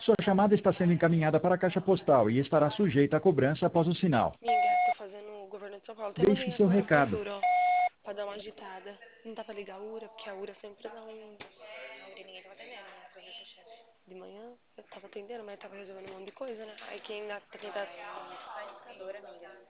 Sua chamada está sendo encaminhada para a caixa postal e estará sujeita a cobrança após o sinal. Amiga, tô fazendo o governo de São Paulo. Até Deixe mandei seu agora pra recado. Sura, ó, pra dar uma agitada. Não dá pra ligar a URA, porque a URA sempre dá um. A URA ninguém tava atendendo, né? Por causa do seu chefe. De manhã eu tava atendendo, mas eu tava resolvendo um monte de coisa, né? Aí quem tá.